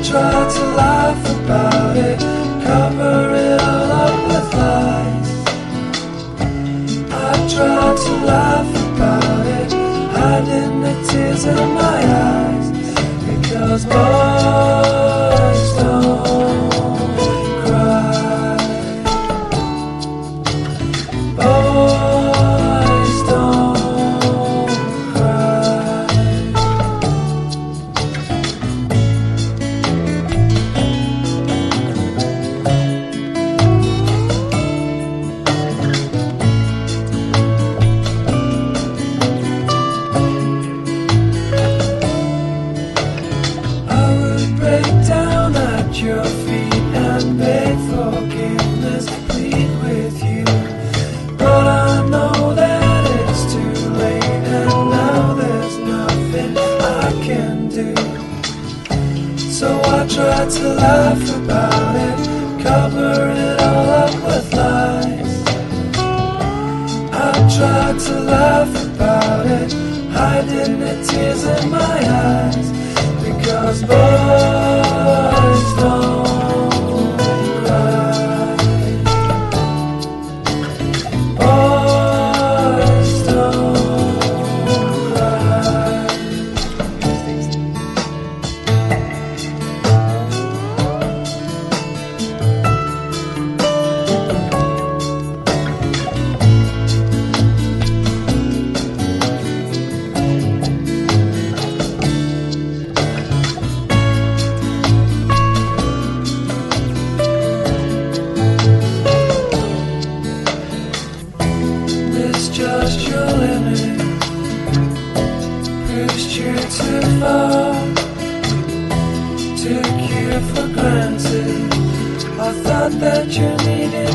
try to laugh about it, cover it all up with lies. I try to laugh about it, hiding the tears in my eyes, because boys don't cry. Boys don't cry. I would break down at your feet and beg forgiveness, plead with you. But I know that it's too late, and now there's nothing I can do. So I try to laugh about it, cover it all up with lies. I try to laugh about it, hiding the tears in my eyes, because boys don't cry. Boys don't cry. Misjudged your limit, pushed you too far, took you for granted. I thought that you needed